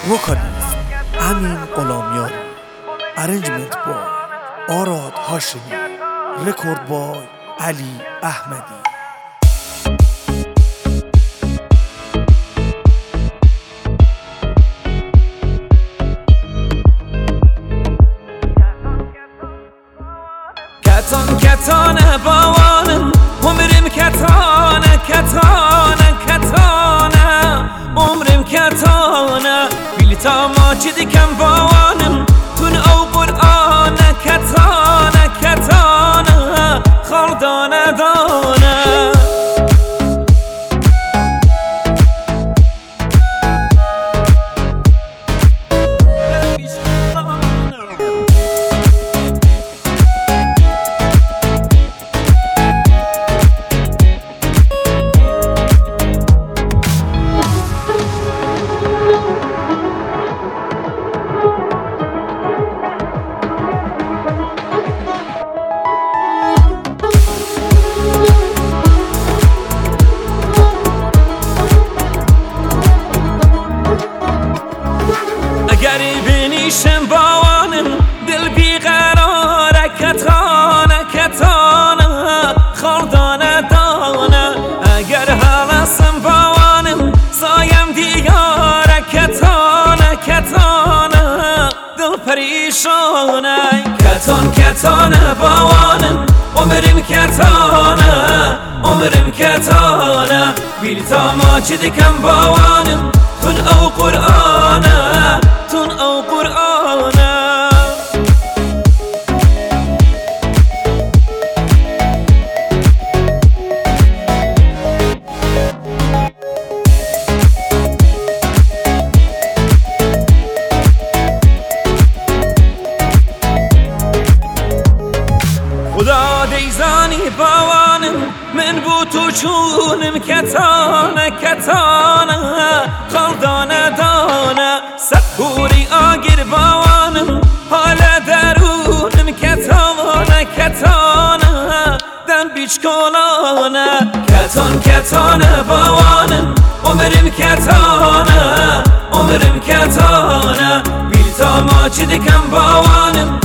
وکالیز امین غلامیان، ارنجمنت بای آراد هاشمی، رکورد بای علی احمدی. کتان کتانه باوانم عمرم کتانه کتانه کتانه عمرم کتانه بیلتا ماجد کم باوانم تون او قرآنه کتانه کتانه خردانه دانه بنیشم باوانم دل بیقراره کتانه کتانه خردانه دانه اگر حالسم باوانم سایم دیاره کتانه کتانه دل پریشانه کتان کتانه باوانم عمرم کتانه عمرم کتانه بیلتا ماجد کم باوانم تون او قرآنه تون او قرآنه خدا دیزانی باوانم من بو تو چونم کتانه کتانه خردانه دانه سکوری آگر باوانم حال درونم کتانه کتانه دم بیچ کلانه کتان کتانه باوانم عمرم کتانه عمرم کتانه بیلتا ماجد کم باوانم